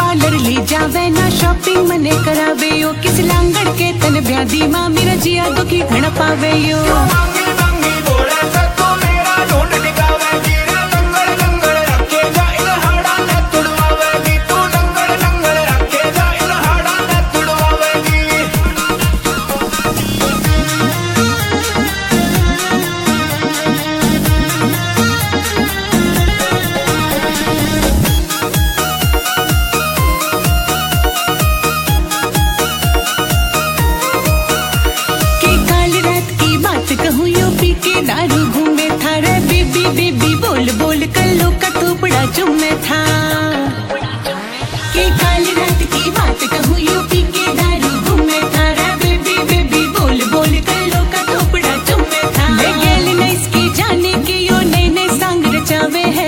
parlour ले जावे ना शॉपिंग मने करावे यो किस लांगड़ के तन ब्यादी मां मेरा जिया दुखी घण पावे यो कहूँ यूपी के दारू घूमे था रे बेबी बेबी बोल बोल कल्लो का थोपड़ा चुमे था कि काली रात की बात कहूँ यूपी के दारू घूमे था रे बेबी बेबी बोल बोल कल्लो का थोपड़ा चुमे था मैं गेल न इसकी जाने के यो नए नए सांग रचावे है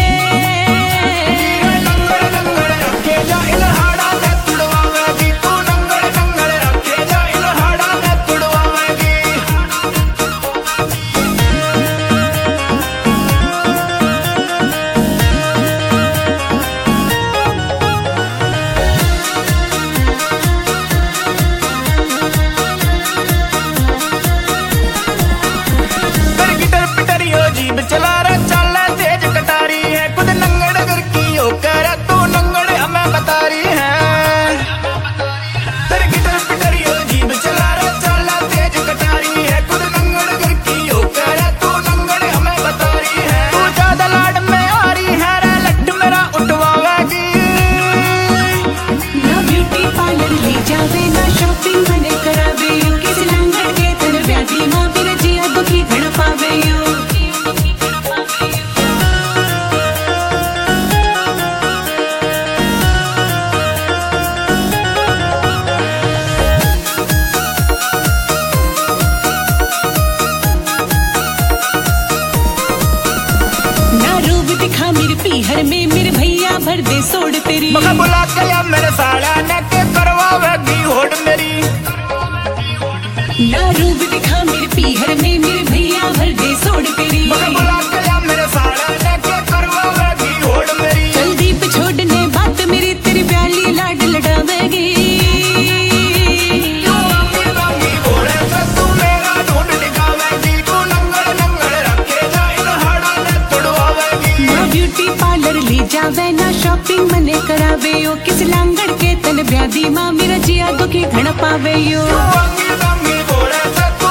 चला रहा चल तेज कटारी है खुद नंगड़ घर की होकर तू नंगड़ हमें बता रही है तेरे गिटर पिटरी हो जीभ चला रहा चल तेज कटारी है खुद नंगड़ घर की होकर तू नंगड़ हमें बता रही है तू ज्यादा लाड में आ रही है रे लड्डू मेरा उठवावेगी ना ब्यूटी पार्लर ले जावे ना शॉपिंग मने करावे यो किस लांगड़ के तन ब्यादी मां मेरा जिया दुखी घण पावे यो दिखा मेरे पीहर में मेरे भैया भर दे सोड़ तेरी मगर बुला के या मेरे साला ने के करवावेगी होड़ मेरी ना रूप दिखा मेरे पीहर में मेरे भैया भर दे सोड़ तेरी मगर बुला के या मेरे साला ने के करवावेगी होड़ मेरी चल दीप छोड़ने बात मेरी तेरी प्याली लाड लड़ावेगी ब्यूटी पार्लर ले जावे ना शॉपिंग मने करावे यो किस लांगड़ के तन ब्यादी मां मेरा जिया दुखी घण पावे यो